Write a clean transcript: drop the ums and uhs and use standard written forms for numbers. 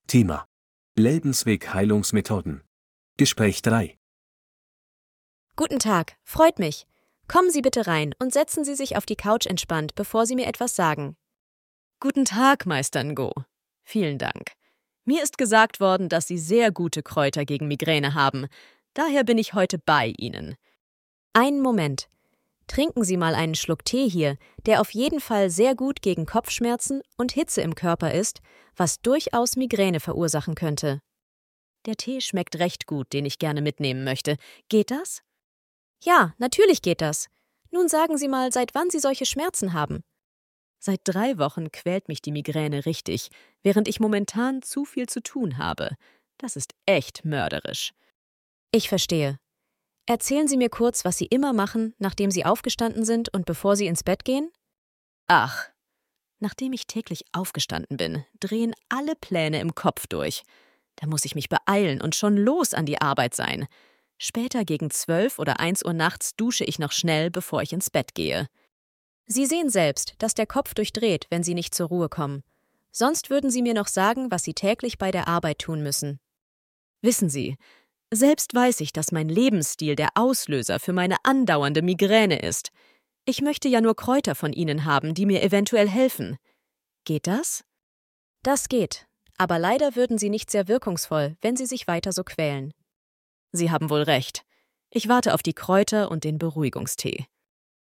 Thema: Lebensweg Heilungsmethoden. Gespräch 3. Guten Tag, freut mich. Kommen Sie bitte rein und setzen Sie sich auf die Couch entspannt, bevor Sie mir etwas sagen. Guten Tag, Meister Ngo. Vielen Dank. Mir ist gesagt worden, dass Sie sehr gute Kräuter gegen Migräne haben. Daher bin ich heute bei Ihnen. Einen Moment. Trinken Sie mal einen Schluck Tee hier, der auf jeden Fall sehr gut gegen Kopfschmerzen und Hitze im Körper ist, was durchaus Migräne verursachen könnte. Der Tee schmeckt recht gut, den ich gerne mitnehmen möchte. Geht das? Ja, natürlich geht das. Nun sagen Sie mal, seit wann Sie solche Schmerzen haben. Seit 3 Wochen quält mich die Migräne richtig, während ich momentan zu viel zu tun habe. Das ist echt mörderisch. Ich verstehe. Erzählen Sie mir kurz, was Sie immer machen, nachdem Sie aufgestanden sind und bevor Sie ins Bett gehen? Ach, nachdem ich täglich aufgestanden bin, drehen alle Pläne im Kopf durch. Da muss ich mich beeilen und schon los an die Arbeit sein. Später gegen 12 oder 1 Uhr nachts dusche ich noch schnell, bevor ich ins Bett gehe. Sie sehen selbst, dass der Kopf durchdreht, wenn Sie nicht zur Ruhe kommen. Sonst würden Sie mir noch sagen, was Sie täglich bei der Arbeit tun müssen. Wissen Sie, selbst weiß ich, dass mein Lebensstil der Auslöser für meine andauernde Migräne ist. Ich möchte ja nur Kräuter von Ihnen haben, die mir eventuell helfen. Geht das? Das geht, aber leider würden sie nicht sehr wirkungsvoll, wenn Sie sich weiter so quälen. Sie haben wohl recht. Ich warte auf die Kräuter und den Beruhigungstee.